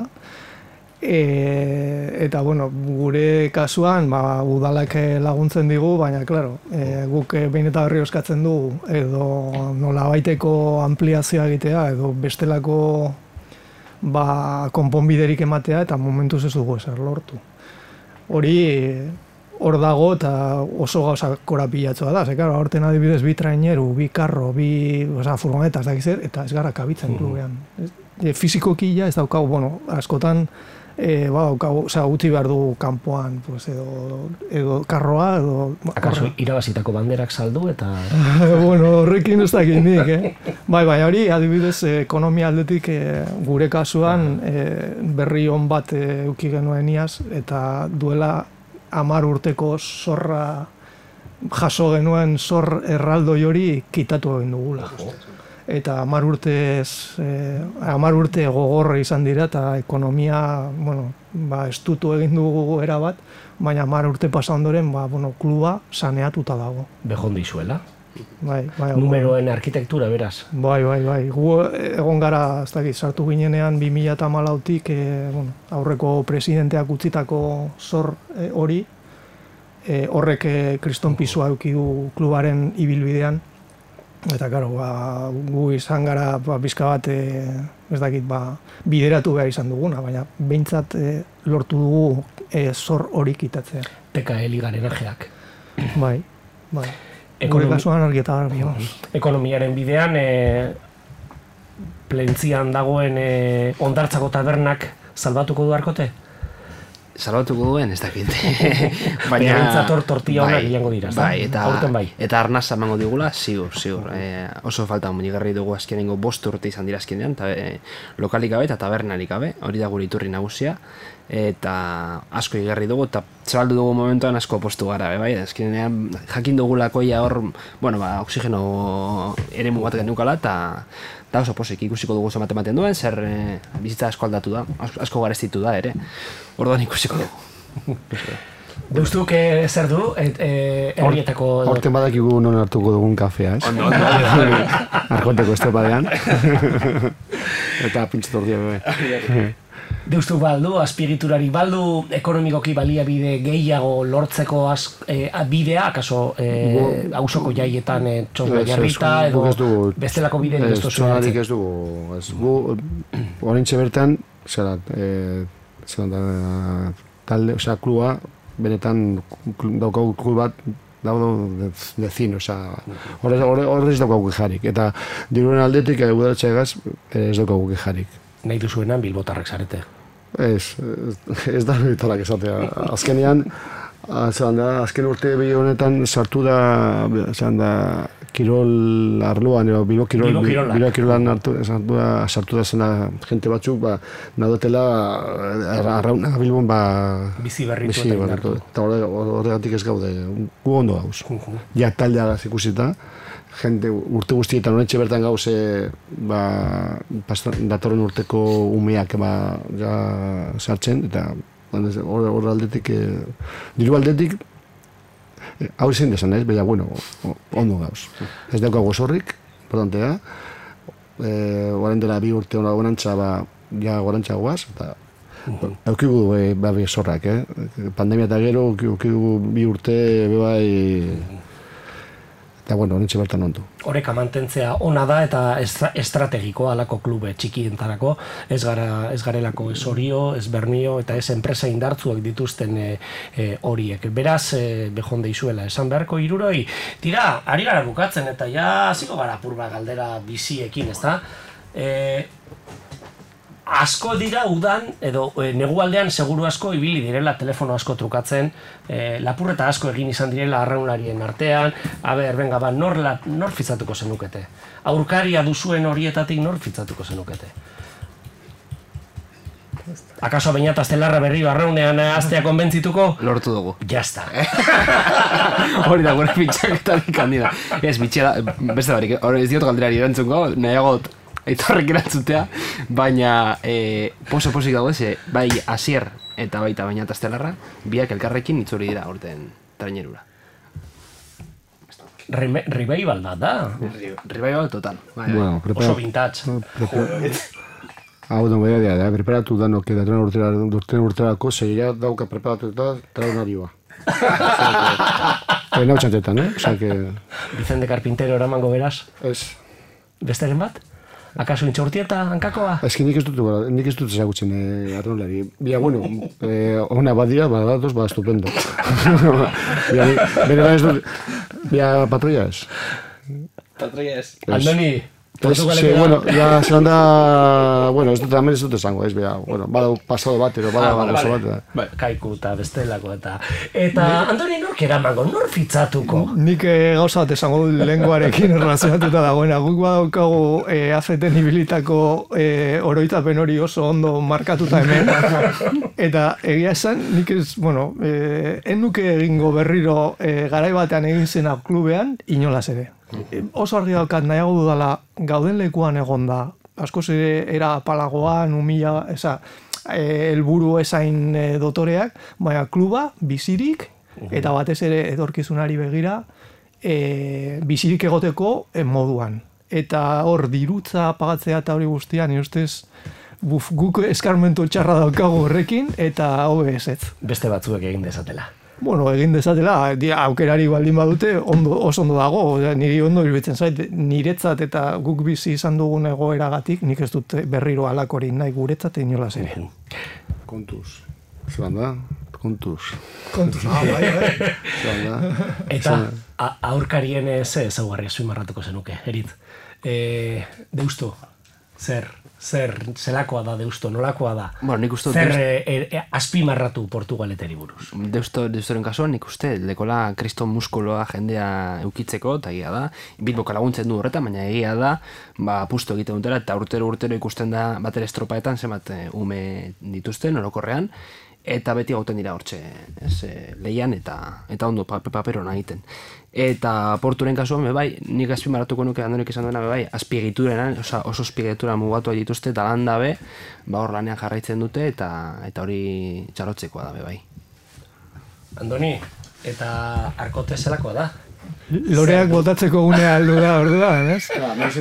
Eta gure kasuan udalak laguntzen digu, baina guk behin eta berriro eskatzen du edo nolabaiteko ampliazioa egitea edo bestelako konponbiderik ematea, eta momentuz ez dugu ezer lortu. Hori hor dago eta oso gauza korapilatzoa da, aurten adibidez 2 traineru, 2 karro, 2 furgonetas, eta ez gara kabitzen klubean. Fizikoki ez daukagu, askotan utzi behar du kanpoan, pues, edo karroa, edo... Akaso irabazitako banderak saldu eta... Bueno, horrekin ez dakit nik, Bai, hori, adibidez, ekonomia aldetik gure kasuan berri on bat euki genuen iaz, eta duela 10 urteko zorra jaso genuen zor erraldoi hori kitatu egin dugula. Eta 10 urte gogorra izan dira eta ekonomia, estutu egin dugu erabat, baina 10 urte pasa ondoren, kluba saneatuta dago. Bejon dizuela? Bai. Numeroen arkitektura, beraz? Bai. Gu egon gara, ez dakit, sartu ginenean 2014-tik, aurreko presidenteak utzitako zor hori, horrek kriston pisua eduki du klubaren ibilbidean. Eta, karo, gu izan gara pizka bat, ez dakit, bideratu behar izan duguna, baina behintzat lortu dugu zor hori kitatzea. PKL garenajeak. Bai. Gure kasuan argi eta garbi. Ekonomiaren bidean, plentzian dagoen Hondartzako tabernak salbatuko du Arkote? Salbatuko duen, ez dakit. Baina bentzator tortilla honak gilango dira, eta arnasa emango digula, ziur. Oso falta munigarri dugu azkenengo 5 urte izan dira azkenean, lokalik gabe eta tabernarik gabe, hori da gure iturri nagusia, eta asko igarri dugu, eta zabaldu dugu momentuan asko postu gara, azkenean jakin dugulako hor, oksigeno eremu bat genukala, eta oso posik ikusiko dugu zer ematen duen, zer bizitza asko aldatu da, asko garestitu da ere, orduan ikusiko dugu. Deustuk zer du, herrietako... Horten badakigu non hartuko dugun kafea, ez? Arkoteko estropadean. Eta pintxet ordia bebe. Deustuk baldu, azpiegiturari baldu, ekonomikoki baliabide gehiago lortzeko bidea, akaso auzoko jaietan txosna jarrita, edo bestelako bide ez duzu? Txonarik ez dugu. Gu, horintxe bertan, talde, kluba, benetan daukagu klub bat, daude dezin, horrez daukagu kejarik. Eta diruren aldetik, udaratxeagaz, ez daukagu kejarik. Nahi duzuenan bilbotarrak zarete? Ez da bilbotarrak esatea. Azkenean, azken urte bi honetan sartu da kirol arloan, Bilbo kirolan sartu da zena jente batzuk, nadotela arrauna Bilbon bizi berritu eta horregatik ez gaude, gu ondo gauz. Ja taldea ikusita, jente urte guztietan horretxe bertan gauze datorren urteko umeak sartzen, eta hor aldetik, diru aldetik, hau izan desan ez, baina, ondo gauz. Ez daukago zorrik, importantea, horren dela 2 urte hona gorantza, gorantza guaz, eta eukigu zorrak, pandemia eta gero, eukigu 2 urte, eta, horrentxe bertan ondo. Horeka mantentzea ona da eta estrategikoa alako klube txikientarako, ez garelako ez Orio, ez Bernio eta ez enpresa indartzuak dituzten horiek. Beraz, bejonde izuela, esan beharko 60, tira, ari gara bukatzen eta ja hasiko gara purba galdera biziekin, ezta? Asko dira udan, edo negualdean seguru asko ibili direla telefono asko trukatzen, lapurreta asko egin izan direla arraunlarien artean, nor fitzatuko zenukete? Aurkaria duzuen horietatik nor fitzatuko zenukete? Akaso Beñat Astelarra berriro arraunean aztea konbentzituko? Lortu dugu. Jazta. Hori da gure fitxaketarik handida. Ez, bitxera, beste barik, hori ez diot galderari erantzungo, nahiagot aitorrek erantzutea, baina poso-posik dago ez, bai Asier eta baita Beñat Astelarra, biak elkarrekin itzuri dira orten trainerura. Revival bat da? Revival total. Oso vintage. Hau da, preparatu danok datorren urterako, segira dauka preparatu eta traunarioa. Hau txantetan, Vicente Carpintero eramango beraz? Ez. Besteren bat? Akaso intxortieta hankakoa? Ez ki nik ez dut ezagutzen arraunlari. Bia, ona badira, badatoz, estupendo. Bera ez dut, patroia ez. Aldoni, Bueno, ya se anda... Bueno, esto también ez dut esango, ez beha. Bueno, bada pasado bat, ero bada oso bat. Kaiku eta bestelako eta... Eta, Andoni, nork eramango, nor fitzatuko? Nik gauza bat esango dut lenguarekin erlazionatuta dagoena. Guk badaukagu azeten ibilitako oroitapen hori oso ondo markatuta hemen. Eta egia esan, nik ez, bueno, nuke egingo berriro garai batean egin zena klubean, inolaz ere. Oso argi daukat nahiago dudala gauden lekuan egon da. Askoz era apalagoan, umila, helburu esain dotoreak, baina kluba, bizirik, eta batez ere etorkizunari begira, bizirik egoteko moduan. Eta hor dirutza pagatzea eta hori guztia, ni ustez, guk eskarmentu txarra daukagu horrekin, eta hobe ez. Beste batzuek egin dezatela. Bueno, egin dezatela, aukerari baldin badute, oso ondo dago, niri ondo iruditzen zait, niretzat eta guk bizi izan dugun egoeragatik, nik ez dut berriro alakorik nahi guretzat inolaz ere. Kontuz. Zeran da? Kontuz. Kontuz, bai. Eta aurkarien ze ezaugarri azpimarratuko zenuke, Erit. Deusto, zelakoa da Deusto, nolakoa da? Bueno, nik uste... azpimarratu Portugaleteri buruz. Deustoren kasuan nik uste, lekola kriston muskuloa jendea eukitzeko, eta egia da, Bilboka laguntzen du horretan, baina egia da, apustu egiten dutela, eta urtero ikusten da batera estropaetan, zenbat ume dituzten, orokorrean, eta beti gauten dira hortxe lehian, eta ondo paperona egiten. Eta Porturen kasuan, bai, nik azpimarratuko nuke Andonik esan duena, bai, azpiegiturena, oso azpiegitura mugatu dituzte, eta lan dabe, hor lanean jarraitzen dute, eta hori txarotzekoa dabe, bai. Andoni, eta Arkote zelakoa da? Loreak botatzeko gunea aldu da, orduan, ez?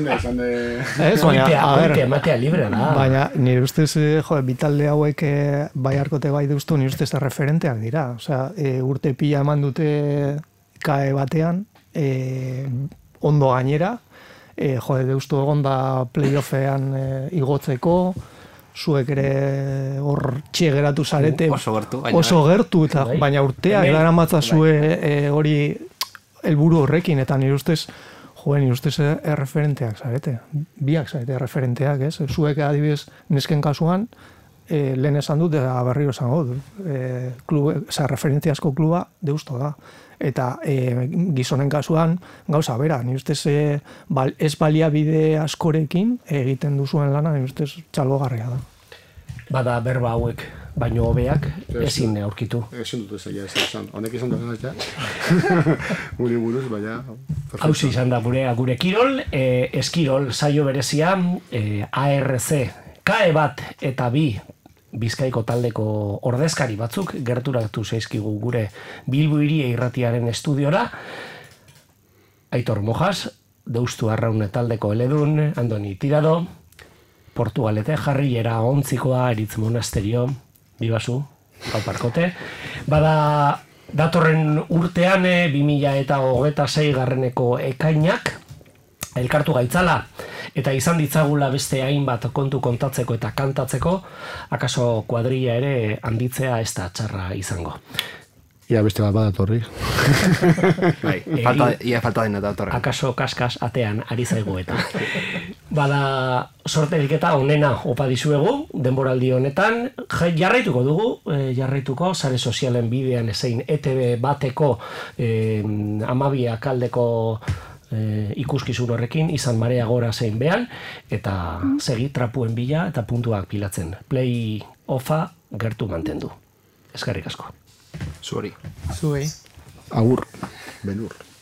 Matea libre da. Baina, nire ustez, bitalde hauek bai Arkote bai Deusto, nire ustez referenteak dira. Osea, urte pila eman dute kae batean, ondo gainera, Deusto egon da playoffean igotzeko, zuek ere hor txegeratu zarete. Oso gertu, baina urteak daramatza zue hori helburu horrekin, eta nire ustez referenteak zarete. Biak zarete referenteak, ez? Zuek adibidez nesken kasuan, lehen esan dut, eta berriro esango dut, referentziazko kluba Deusto da. Eta gizonen kasuan gauza bera, nire ustez ez baliabide askorekin egiten duzuen lana, nire ustez txalbogarria da. Bada berba hauek baino hobeak ezin aurkitu. Ezin dut esan, honek izan dut eta gure buruz, baina... Hauzi izan da gure kirol, eskirol saio berezia, ARC, KAE bat eta bi Bizkaiko taldeko ordezkari batzuk gerturatu zaizkigu gure Bilbo Hiria Irratiaren estudiora. Aitor Mojas, Deustu Arraune taldeko eledun, Andoni Tirado, Portugalete Jarriera Ontzikoa, Eritz Monasterio, Bibasu, Arkote. Bada datorren urtean 2026 garreneko ekainak elkartu gaitzala, eta izan ditzagula beste hainbat kontu kontatzeko eta kantatzeko, akaso kuadrilla ere handitzea ez da txarra izango. Ia beste bat badatorri. Ia falta dena datorri. Akaso kaskas atean ari zaigu eta. Bada sorterik eta onena opa dizuegu, denboraldi honetan, jarraituko sare sozialen bidean ezein ETV bateko 12 aldeko ikuskizun horrekin, izan marea gora zein behan, eta segi trapuen bila eta puntuak pilatzen. Play-offa gertu mantendu. Eskerrik asko. Zuhori. Zuei. Agur. Benur.